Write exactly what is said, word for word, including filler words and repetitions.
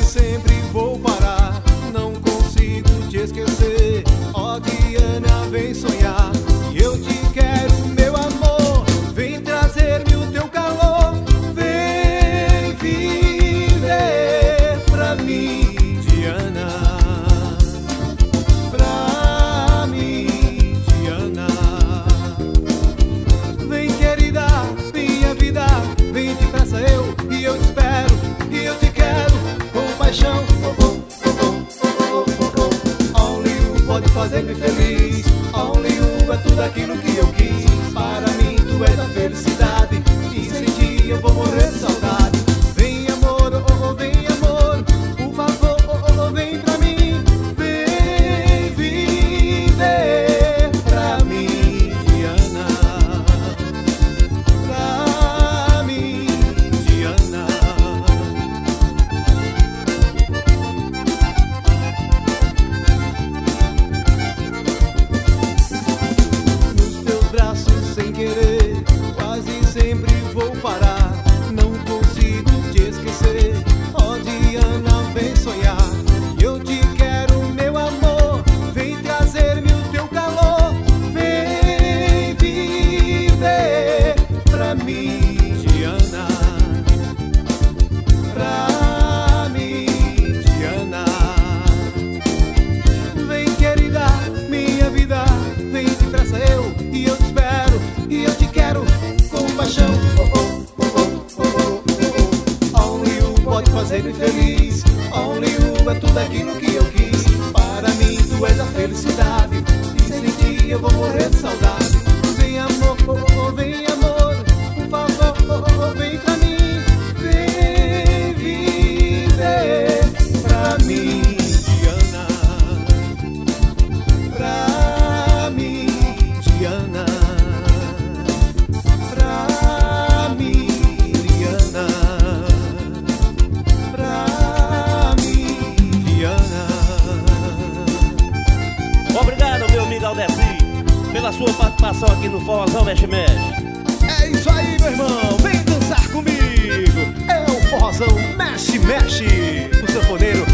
sempre vou parar. Não consigo te esquecer. Ó Diana, vem sonhar. E eu te quero, meu amor. Vem trazer-me o teu calor. Vem viver pra mim, Diana. Pra mim, Diana. Vem, querida, minha vida. Vem depressa eu, e eu te espero. E eu te quero com paixão. Oh, oh, oh, oh, oh, oh, oh. Only you pode fazer-me feliz. Only you é tudo aquilo que eu quis. Para mim tu és a felicidade. E sem ti eu vou morrer de saudade. Vem amor, oh, oh, vem amor. Por favor, oh, oh, vem pra mim. Vem viver pra mim, Diana. Pra mim, Diana. Nos teus braços sem querer, quase sempre vou parar. Não consigo te esquecer. Ó Diana, vem sonhar. Eu te quero, meu amor. Vem trazer-me o teu calor. Vem viver pra mim, Diana. Pra mim, Diana. Vem, querida, minha vida. Vem depressa eu, e eu te espero. E eu te quero com paixão. Oh, oh, oh, oh, oh, oh, oh. Only you pode fazer-me feliz. Only you é tudo aquilo que eu quis. Para mim tu és a felicidade. E sem ti eu vou morrer de saudade. Vem amor, oh, oh, oh, vem amor. Por favor, oh, oh, oh, vem pra mim. Vem viver pra mim, Diana. Pra mim, Diana. Pra mim, Diana. Pra mim, Diana. Obrigado, meu amigo Aldeci, pela sua participação aqui no Forrozão Mexe Mexe. É isso aí, meu irmão. Vem dançar comigo. É o Forrozão Mexe Mexe. O sanfoneiro